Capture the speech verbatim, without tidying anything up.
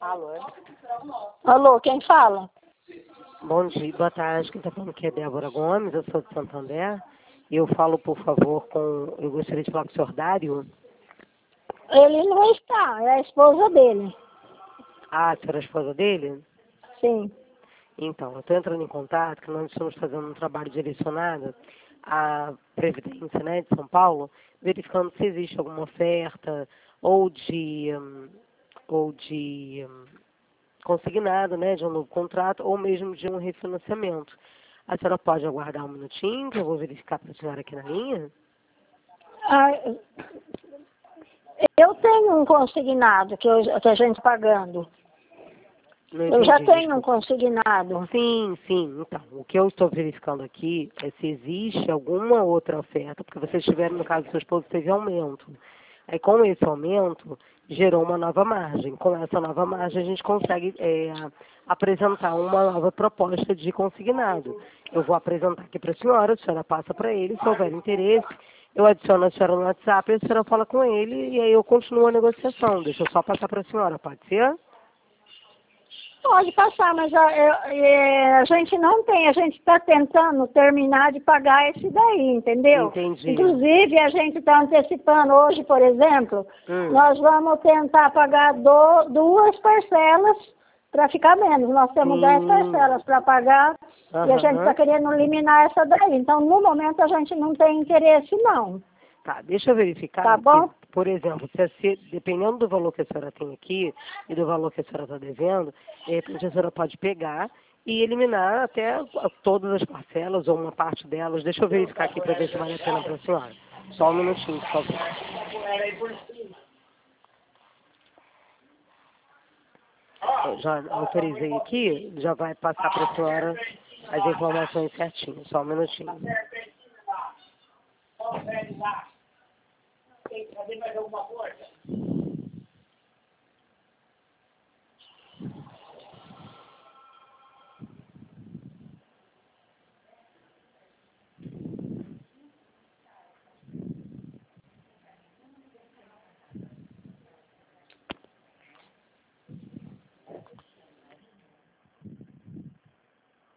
Alô? Alô, quem fala? Bom dia, boa tarde. Quem está falando aqui é Débora Gomes, eu sou de Santander. E eu falo, por favor, com... Eu gostaria de falar com o senhor Dário. Ele não está, é a esposa dele. Ah, a senhora é a esposa dele? Sim. Então, eu estou entrando em contato, que nós estamos fazendo um trabalho direcionado à Previdência, né, de São Paulo, verificando se existe alguma oferta ou de, hum, ou de hum, consignado, né, de um novo contrato, ou mesmo de um refinanciamento. A senhora pode aguardar um minutinho, que eu vou verificar para a senhora aqui na linha? Ah, eu tenho um consignado que, eu, que a gente pagando. Não Eu já entendi, tenho um desculpa. Consignado. Sim, sim. Então, o que eu estou verificando aqui é se existe alguma outra oferta, porque vocês tiveram, no caso do seu esposo, teve aumento. Aí, com esse aumento, gerou uma nova margem. Com essa nova margem, a gente consegue é, apresentar uma nova proposta de consignado. Eu vou apresentar aqui para a senhora, a senhora passa para ele, se houver interesse, eu adiciono a senhora no WhatsApp, a senhora fala com ele e aí eu continuo a negociação. Deixa eu só passar para a senhora, pode ser? Pode passar, mas a, eu- a gente não tem, a gente está tentando terminar de pagar esse daí, entendeu? Entendi. Inclusive, a gente está antecipando hoje, por exemplo, Hum. nós vamos tentar pagar do- duas parcelas para ficar menos. Nós temos Sim. dez parcelas para pagar e a gente Aham. está querendo eliminar essa daí. Então, no momento, a gente não tem interesse, não. Tá, deixa eu verificar Tá bom? que, por exemplo, se, a se- dependendo do valor que a senhora tem aqui e do valor que a senhora está devendo, de repente a senhora pode pegar e eliminar até a- todas as parcelas ou uma parte delas. Deixa eu verificar aqui para ver se vale a pena para a senhora. Só um minutinho, por favor. Eu já autorizei aqui, já vai passar para a senhora as informações certinho. Só um minutinho.